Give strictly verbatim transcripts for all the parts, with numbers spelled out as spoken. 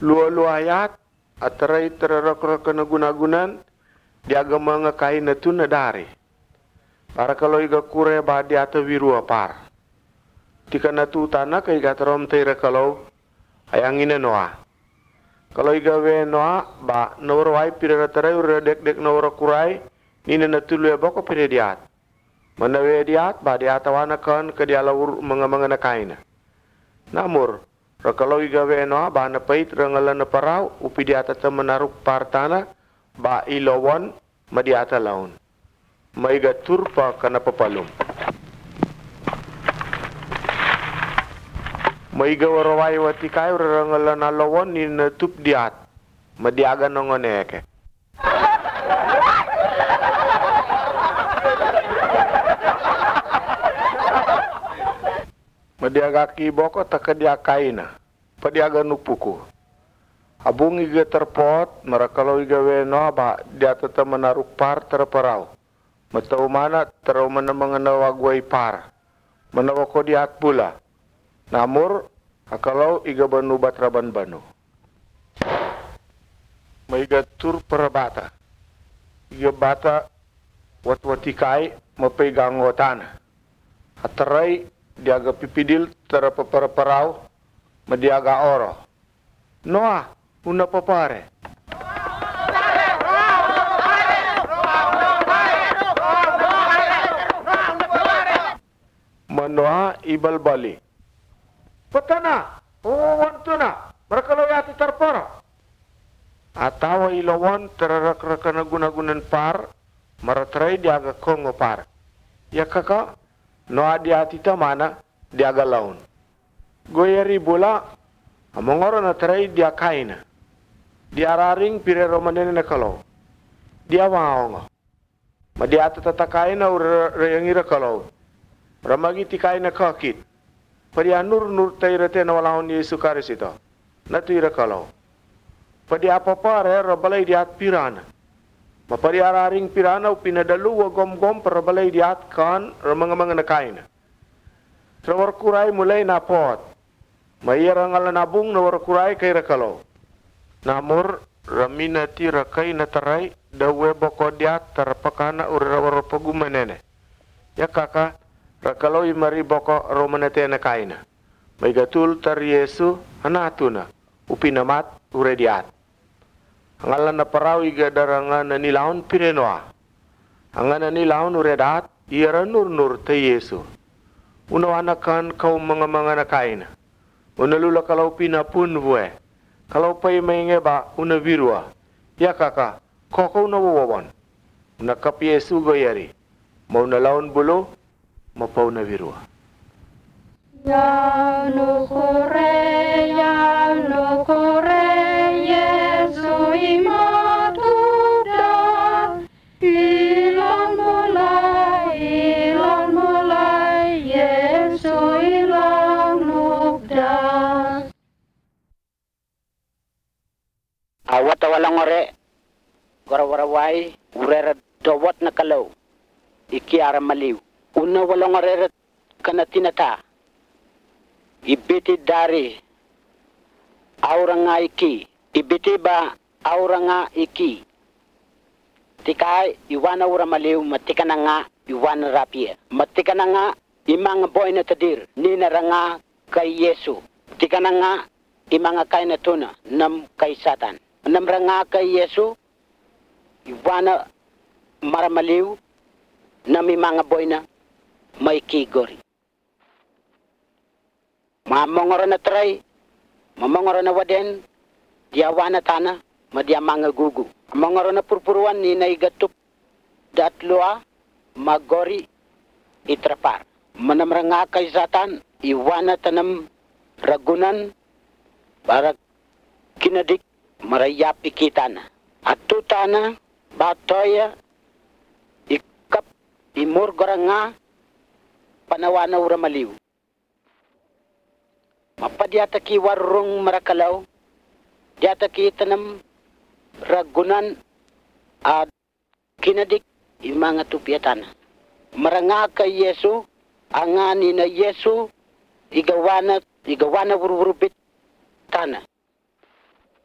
lua-luayat atarai terarak-rak na gunagunan diaga mga kain na tu na dari. Para kalau iga kure ba di ata wirua par. Tika na tu tanah kay gatarom tira kalau ayangin noa. Kalau iga we noa ba nawrawai pira tarai ura dek-dek nawra kurai nina na tulu ya boko pira diat. Mana we diat ba di ata wana kan ke dialawur mga-mga na kain. Namur kalau iga we noa ba na pait rangalan na parau upi di ata menaruk partana ba ilawon ma di ata laun. Maiga turpa kana papalum. Maiga warawai wati kai rangalan na lawon ni na tup diat ma diaga nongoneke. Madiaga ki boko takadia kaina padiaga nupuku abung iga terpot mara kalau iga weno ba dia tata menaruk par terparau matau mana terau mana mengenawa guai par menawa ko diat pula namur kalau iga banu batraban banu maiga tur perabata iga bata wat watikai mapegang watana atarai diaga pipidil terapa para-parau mediaga oro. Noa, una papare. Manoa ibal bali. Patana, uwantuna, mereka yati terpara. Atawa ilawan terarak-rakan guna-gunan par, maratrai diaga kongo par. Ya kakak, noa dia tita mana dia galaun. Goyeri bola amongoro na terai dia kaina. Dia raring pire romanene na kalau. Dia waongo. Ma dia tata kaina ur reyangira kalau. Ramagi ti kaina kakit. Padia nur nur tairate na walahon Yesu karisito. Natu ira kalau. Padia apa pare rabalai diat pirana. Mapari araring pirana upinadalu wa gom-gom parabalay diat kan ramang-mang na kain. Trawar kurai mulai na pot. Mayarang ala nabung na war kurai kay rakalo. Namur ramina ti rakay na taray dawe boko diat tarapakana urawar pagumanene. Ya kaka rakalo imari boko romanete na kain. May gatul tar Yesu anatuna upinamat ure diat. Angalan na parau iga darangan na nilaon pirenoa. Angan na nilaon uredat, iara nur-nur te Yesu. Unawanakan kau mga-mga na kain. Unalula kalau pinapun vue. Kalau pay mainge ba unavirua. Ya kaka, koko unawawan. Unakap Yesu goyari. Mau nalaon bulo, mapau na virua. Ya no kore, ya no kore. Yesu imatuda, ilan mulai, ilan mulai, Yesu ilang nukda. Awat walang ore, gora-warawai, urera dawat na kalaw, iki ara maliw. Una walang ore kanatinata, ibiti dari, aura nga iki, ibiti ba aura nga iki. Tikai iwana ura maliw matika na nga iwana rapia. Matika na nga imang boy na tadir nina nga kay Yesu. Tika na nga imang kay na tuna nam kay Satan. Nam nga kay Yesu iwana maramaliw nam imang boy na may kigori. Mamongoro na try, mamongoro na waden, diawana tana, madia mga gugu. Mamongoro na purpuruan ni naigatup, datlua, magori, itrapar. Manamra nga kay Satan, iwana tanam ragunan, para kinadik, marayap ikitana. At tutana, batoya, ikap, imurgora nga, panawana uramaliw. Mapadiata ki warung marakalaw, diata ki tanam ragunan at kinadik imanga tupiatan. Maranga kay Yesu, angani na Yesu, igawana, igawana wurwurbit tana.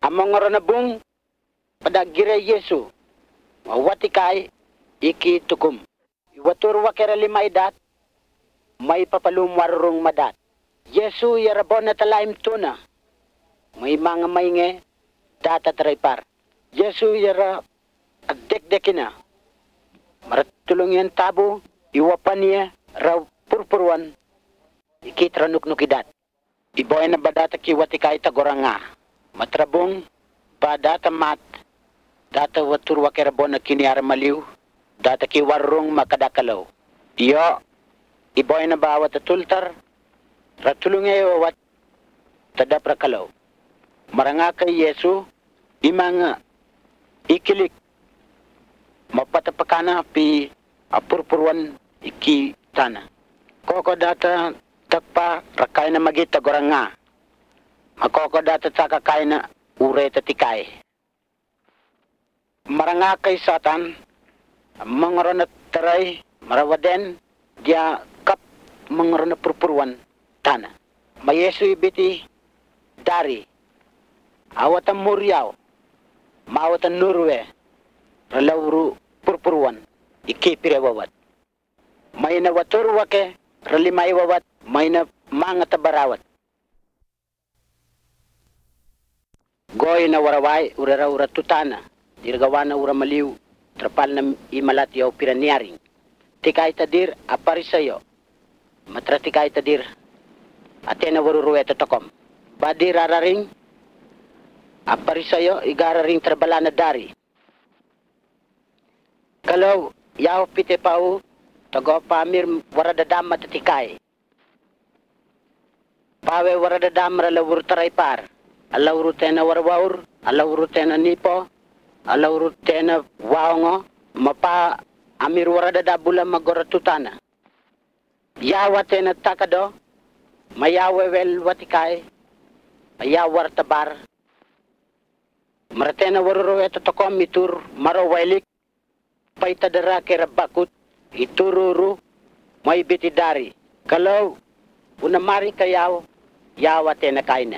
among ranabung pada gira Yesu watikai iki tukum iwatur wakera lima idat may papalum warung madat Yesu yarabon na talaim tuna may mga mainge data traypar Yesu yara agdek-dekina maratulong yan tabo iwapan niya raw purpuruan ikitranuk-nukidat iboy na badata kiwatikai tagoranga matrabong pa data mat data watur wakerabon na kiniara maliw data ki warung makadakalaw iyo iboy na bawat atultar ratulungay wawat tadap rakalaw maranga kay Yesu imang ikilik mapatapakana pi apurpuruan iki tana koko data takpa rakay na magita goranga makoko data sakakay na ure tatikay. Maranga kay satan, mangaron na taray, marawaden, dia kap mangaron na purpuruan tana. Mayesu ibiti dari, awatan muryaw, maawatan nurwe, ralawru purpuruan, ikipirewawat. May na watur wake, ralimay wawat, may na mga tabarawat. Goy na waraway, urara-ura tutana, dirgawa na ura maliw, trapal na imalat yaw piraniaring. Tikay tadir, aparisayo, matratikay tadir, atena waruruwe tatakom. Badi rararing, aparisayo, igararing trabala na dari. Kalau, yaw pite pau, tago pamir waradadam matatikay. Pawe waradadam ralawur taray par. Alaw rutena warwaur, alaw rutena nipo, alaw rutena waongo, mapa amir waradada bula magoratutana. Yawa tena takado, mayawe wel watikay, mayawar tabar. Maratena waruruwe totokom itur marawailik, paitadara kera bakut, itururu, may bitidari. Kalau unamari kayaw, yawa tena kaina.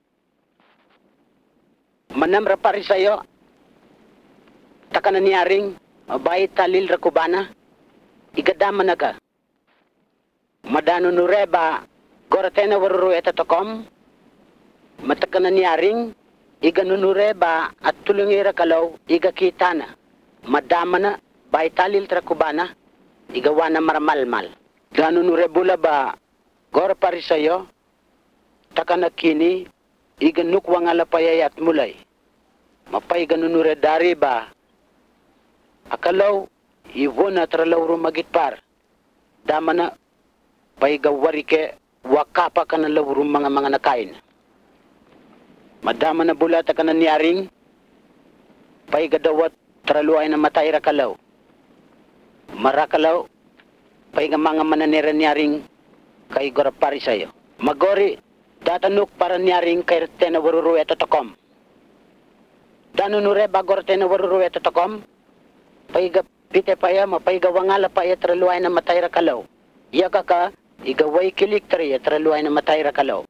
Manam rapari sayo, takana niyaring, mabay talil rakubana, igadama na ka. Madano nureba, goratena waruru etatokom, matakana niyaring, iganunureba at tulungira kalaw, igakitana. Madama na, bay talil rakubana, igawa na maramalmal. Ganunurebula ba, gorapari sayo, takana kini, iganuk wangalapayayat mulay. Mapay ganunure dari ba? Akalaw, iwo na tralaw rumagitpar. Dama na, pay gawari ke, wakapa ka na lawrum mga mga nakain. Madama na bulata ka na niyaring, pay gadawat traluay na matay rakalaw. Marakalaw, pay nga mga mananira niyaring, kay gorapari sayo. Magori, datanuk para niyaring kay tena waruru etatokom. Danunure bagor tena waruru etatokom. Paiga pite paya mapaiga wangala paya traluay na matay rakalaw. Iya kaka igaway kilik tri traluay na matay rakalaw.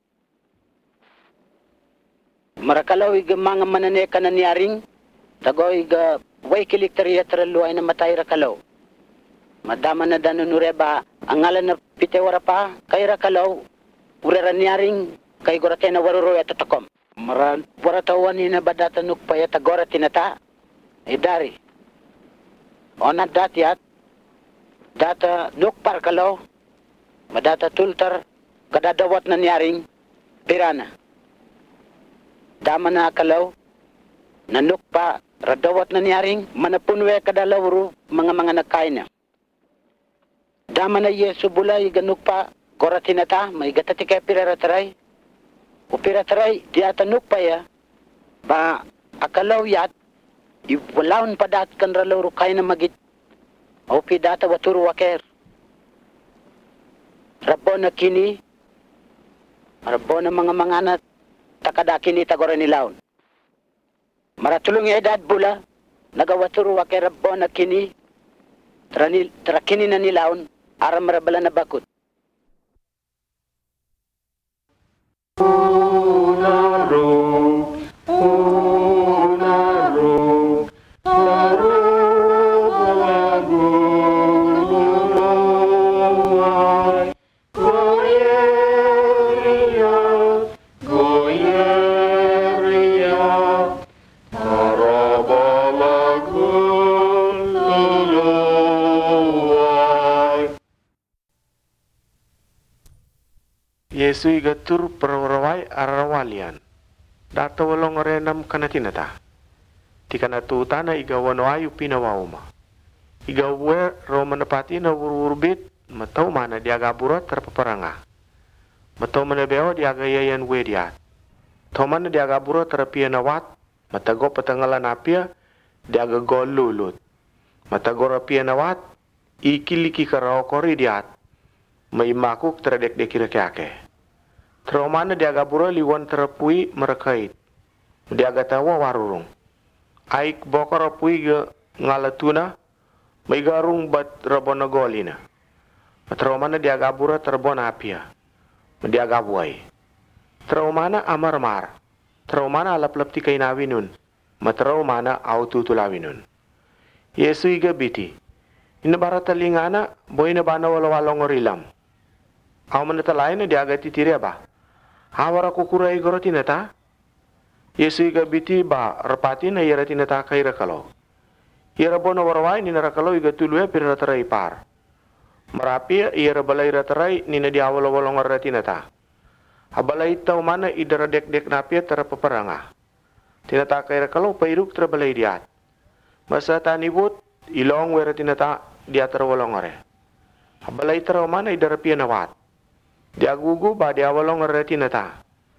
Marakalaw iga mga manane ka na niyaring. Tago iga way kilik tri traluay na matay rakalaw. Madama na danunure ba ang ngalan na pite warapa kay rakalaw. Urera niyaring kay goratena waruru etatokom. Maran waratawan ni na badata nuk paya tagora tinata. Idari. Ona datiat data nuk par kalaw. Madata tultar kadadawat na niyaring pirana. Dama na kalaw nanuk pa radawat na niyaring manapunwe kadalawru mga mga nakain na. Dama na Yesu bulay ganuk pa goratinata may gatatikay pirarataray. Upirataray, diatanuk pa ya, ba akalaw yat, iwalaon pa dat kan ralaw rukay na magit, o pidata waturo waker. Rabo na kini, rabo na mga mga na takadakini tagora nilaon. Maratulong edad bula, nagawaturo waker rabo na kini, tranil, trakini na nilaon, aram marabala na bakut. Unaro, unaro. Yesu igatur perawai arawalian. Data walong renam kanatinata. Tikana tu tana iga wanoayu pinawauma. Iga we romanapati na wurbit matau mana diagabura terpaparanga. Matau mana beo diagayayan we diat. Tau mana diagabura terapia nawat. Matago patangalan apia diagagol lulut. Matago rapia nawat ikiliki karao kori diat. May makuk teradek-dek kira-kake. Traumana diagabura liwan terapui merekait. Diagatawa warurung. Aik bokor rapui ge ngalatuna. May garung bat rabona golina. Traumana diagabura terbona apia. Diagabuay. Traumana amar-mar. Traumana alap-lap ti kainawinun. Matraumana aututulawinun. Yesu iga biti. Inabara talingana boy na bana walawalong orilam. Aw manatalain na diagati tiri ba? Hawara kukuray goro tinata? Yesu iga biti ba rapati na ira tinata kay rakalo. Ira bono waraway ni narakalo iga tuluya pirataray par. Marapi ira balay rataray ni na diawalawalong ara tinata. Habalay taw mana idara dek-dek napia tarapaparanga. Tinata kay rakalo pairuk trabalay diat. Masa tanibut ilong wera tinata diatar walong are. Habalay taraw mana idara pia nawat. Diagugu ba diawalong are tinata.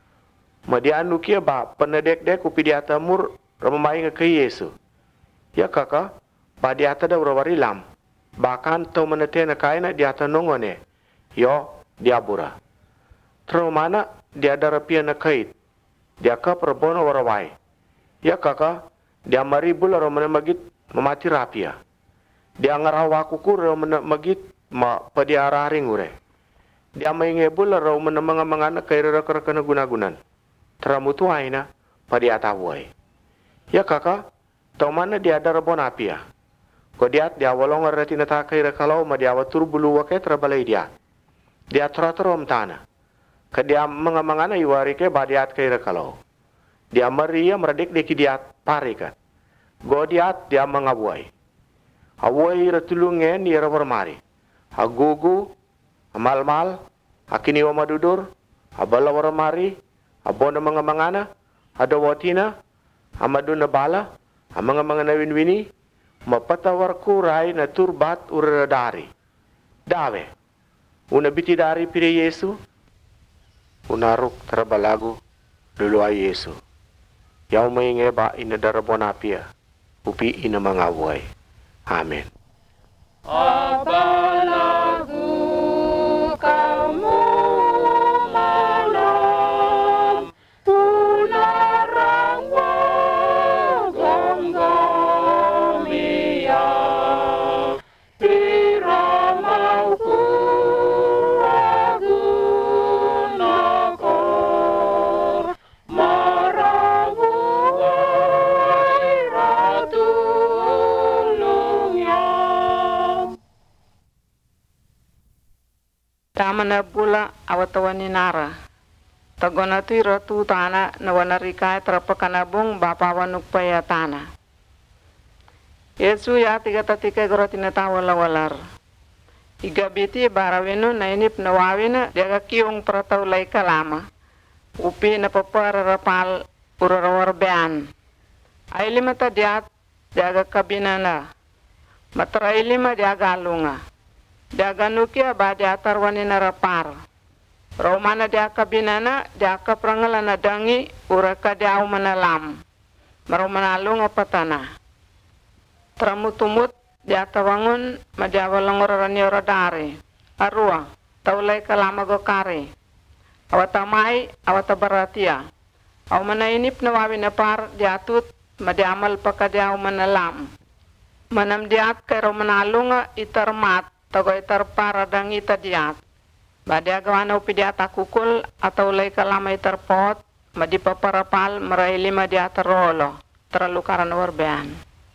Madianu kia ba penedek-dek upi diatamur ramamay nga kay Yesu. Ya kaka ba diata daw rawarilam. Bahkan taw manate na kaya na diata nongone. Yo diabura. Taraw mana diadara pia na kait. Diaka perbono waraway. Ya kaka dia maribul ramana magit mamati rapia. Dia ngarawa kuku ramana magit ma padiararing ure. Dia maingebul ramana mga mga na kay raka-raka na gunagunan. Teramutuay na padiataway. Ya kaka, tau mana dia ada rabon apia. Ko diat dia walong arati na takay rakalaw ma dia watur bulu wake trabalay dia. Dia tratarom tana. Kadia mga mga na iwari ke badiat kay rakalaw. Dia maria meradik deki diat parikat. Go diat dia mangabuay. Away ratulungen ni rawarmari. Agugu, amalmal, akini wa madudur, abala waramari, abona mga mangana, adawatina, amaduna bala, amanga mga nawinwini, mapatawar kuray na turbat uradari. Dawe, una biti dari pire Yesu, unaruk trabalagu, luluay Yesu. Yaw maingeba inadarabonapia, upi ina mga buhay. Amen. Abalagu kamu malam, punarang wagong-gomia, iramauku agunakor, marawuay ratulungya. Tama na bula awatawan ni Nara. Tagona tu ratu tana na wanarikay trapakanabong bapawanuk payatana. Yesu ya tiga tatika goro tinatawalar. Igabiti barawino na inip na wawina diaga kiyong pratawlay kalama. Upi na papararapal urarawarbean. Ay lima ta diat diaga kabinana. Matray lima diaga alunga. Diaga nukia ba diatar wanina rapar. Romana diaka binana diaka prangalana dangi uraka diaw manalam. Maromana alunga patana. Tramutumut diatawangun madiawalong orarani oradari. Arua taulay kalama gokari. Awatamay awatabaratia. Aw manainip na wawin na par diatut madiamal pakadiaw manalam. Manam diat kay romana alunga itarmat. Tagoy tarpara dang ita diat. Badia gawana upi diat akukul atau lay kalamay tarpot madipaparapal maray lima diat rolo terlalu karena warbean.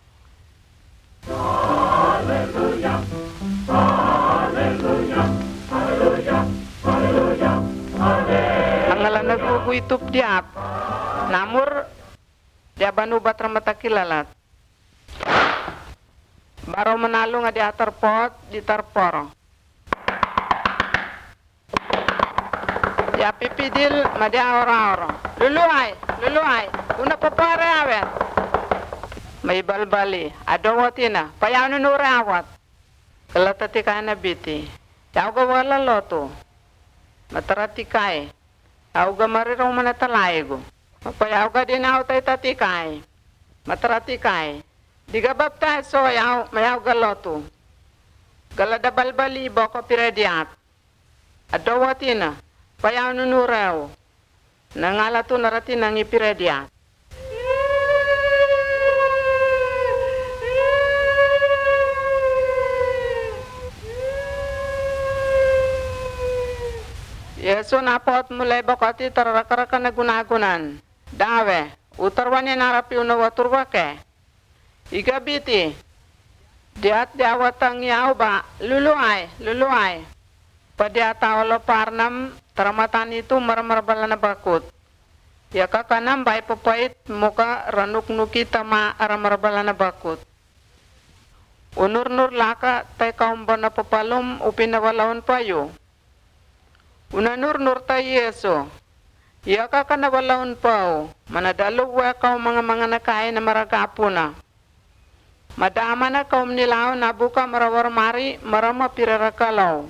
Haleluya, haleluya, haleluya, haleluya, haleluya. Angala nagugu itup diat. Namur dia banu batra mata kilalat. Baro menalo nga di atarpot di tarporo. Ya pipidil madia ora-ora. Luluai, luluai. Una papare awet. May balbali. Adowatina. Payaw nunure awat. Kalatati kaya na biti. Yaw ga wala loto. Matarati kaya. Yaw ga mariraw manatalaego. Payaw ga din ako tayo tati kaya. Matarati kaya. Di ga baptizo yaw mayaw ga loto. Galada balbali boko pirediat. Adowatina. Payaw nunuraw. Nangalato narati nang ipirediat. Yeso napot mulai bokoti tarakaraka na gunagunan. Dawe, utarwani narapi unawaturwa ke. Igabiti. Diat diawatang yaw ba, luluay, luluay. Padiata wala parnam, taramatan itu marmarbala na bakut. Ya kakanam bay papait muka ranuk-nuki tama aramarbala na bakut. Unur-nur laka tay kaumba na papalum upinawalaon payo. Unanur-nur tay Yeso. Ya kakanawalaon pao, manadalo wa kaum mga mga nakain na maragapo na. Madama na kaum nilao na buka marawar mari marama pirarakalaw.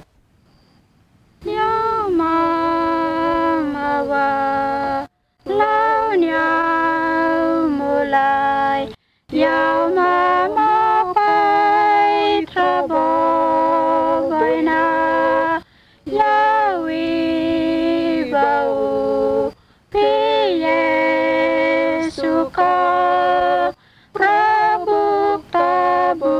Yaw mamawa law niyaw mulay yaw mamapay trabogay na yawi bau piye suka prabuk tabu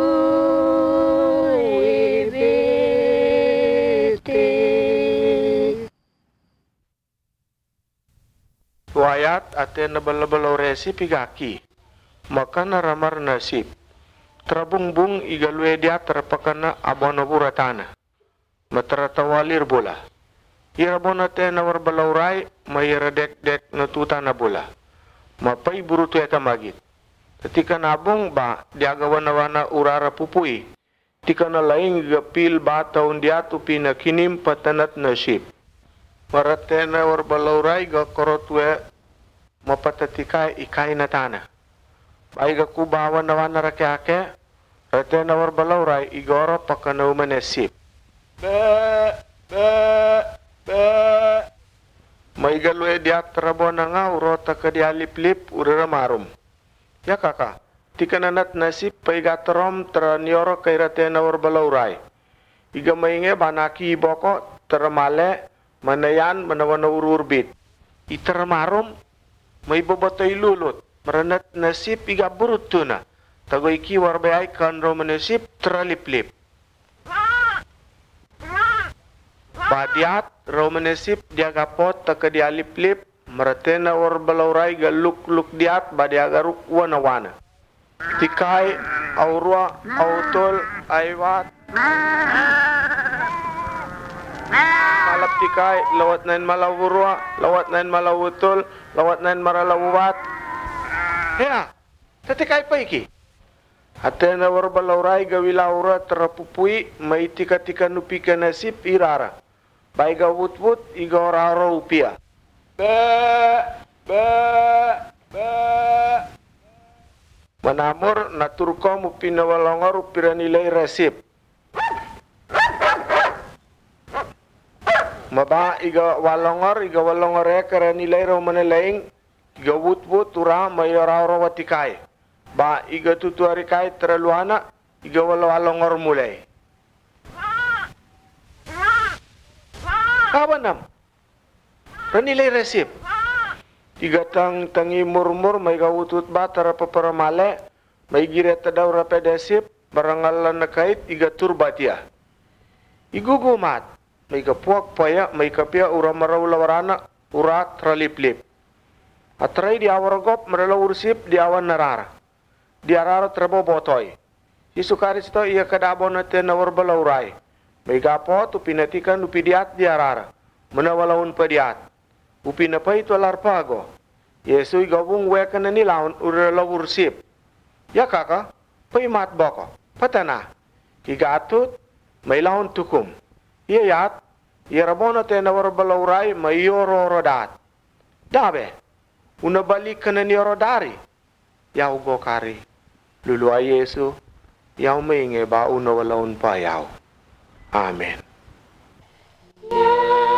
Wayat ate nabal-balaw resi pigaki. Maka naramar nasib. Trabungbung igalwe dia terpakana abono buratana. Mataratawalir bola. Irabona te nawar balaurai mayiradek-dek natuta na bola. Mapay burutu eta magit. Ketika nabung ba diagawan-awana urara pupui. Tika na laing gapil ba taon diatu pinakinim patanat nasib. Marate na war balaurai ga korotwe mapatatikai ikai na tana. Bai ga kubawan na wana rakyake, rate na war balaurai igoro pakanaw manesip. Be, be, be. May galwe diat trabo na nga urota ka dialip-lip uraramarum. Ya kaka, tika nanat nasip paigatarom tra nioro kay rate na war balaurai. Iga mainge banaki iboko teramale manayan manawana ururbit. Itaramarom may babatay lulut. Maranat nasip iga burut tuna. Tagoy ki warbayay kanro manasip traliplip. Badiat romanasip diagapot takadialiplip. Maratena warbalauray galuk-luk diat badiagaruk wana-wana. Tikay, aurwa, autol, aywat. Malap tikay, lawat nain malawurwa, lawat nain malawutol, lawat nain maralawat. Hea, tatikay pa iki. Ate na warbalauray gawilaura terapupui, may tika-tika nupika nasip irara. Bay gawut-wut, igoraro upia. Be, be, be. Manamor naturko mupinawalongor upiranilay resip. Maba iga walongor iga walongor ya karanilay ro manalaing iga wut-wut ura mayoraro watikay. Ba iga tutuari kay teraluana iga walongor mulay. Kawanam. Ranilay resip. Iga tang tangi murmur may gawutut ba tara paparamale may gireta daw rapedesip barangalan na kahit iga turbatia. Igugumat. May kapuak paya, may kapya ura maraw lawarana, ura traliplip. Atray di awaragop maralaw ursip di awan narara. Di arara trabo botoy. Isukaris to iya kadabo natin na warbalauray. May gapo tu pinatikan upidiat di arara. Manawalaun padiat. Upinapay to alarpago. Yesuy gawung weka na nilaon uralaw ursip. Ya kaka, paimat boko. Patana. Higatut, may laon tukum. Iyayat, Yarabona te na warbalaurai ma yoro rodat. Dabe, una balik ka na ni rodari. Yaw go kari. Lulu ay Yesu, yaw mainge ba una walaun pa yaw. Amen. Yeah.